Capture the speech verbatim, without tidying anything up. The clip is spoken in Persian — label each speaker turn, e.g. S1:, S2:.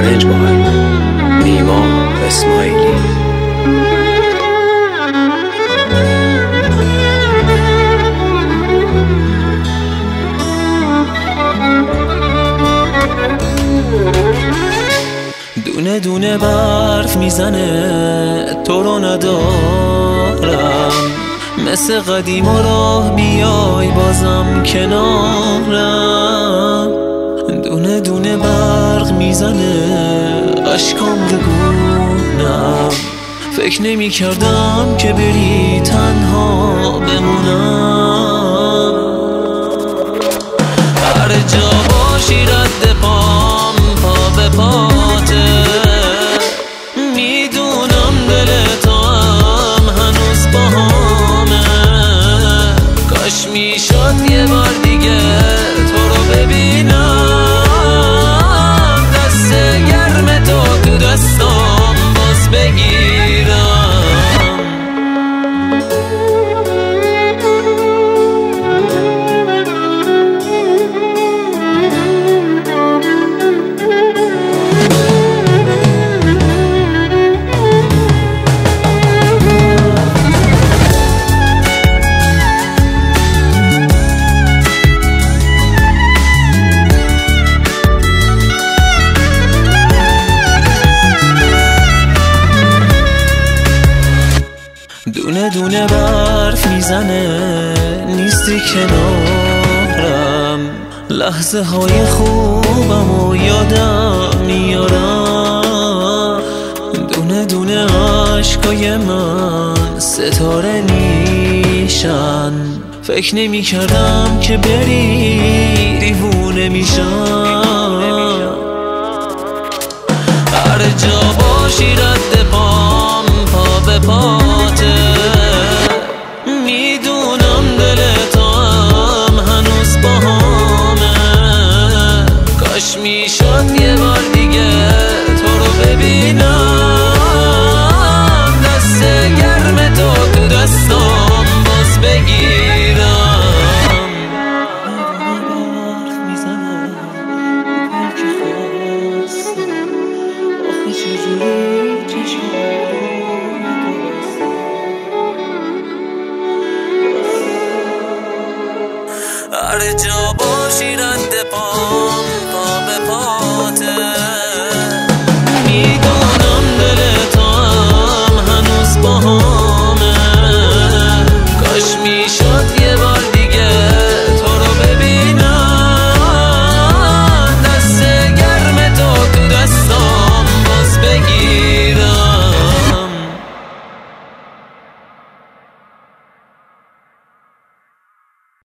S1: چالنج باهایی. نیما اسماعیلی.
S2: دونه دونه برف میزنه تو رو ندارم، مثل قدیم و راه بیای بازم کنارم. دونه دونه برق میزنه اشکام بگونم، فکر نمی کردم که بری تنها بمونم. هر جا باشی رد پام پا به پاته، میدونم دل تو هم هنوز باهامه. کاش میشد یه بار دیگه تو رو ببینم، دست گرم تو تو دستام باز بگیرم. دونه دونه برف میزنه نیستی کنارم، لحظه های خوبم و یادم میارم. دونه دونه عشقای من ستاره نیشن، فکر نمی کردم که بری دیوونه میشم. هر جا باشی رد پام پا به پاته، میدونم دل تو هم هنوز باهامه. کاش میشد یه بار دیگه تو رو ببینم، دست گرم تو تو دستام باز بگیرم. برف میزنه هر که خواستم، آخه چجوری هر جا باشی رد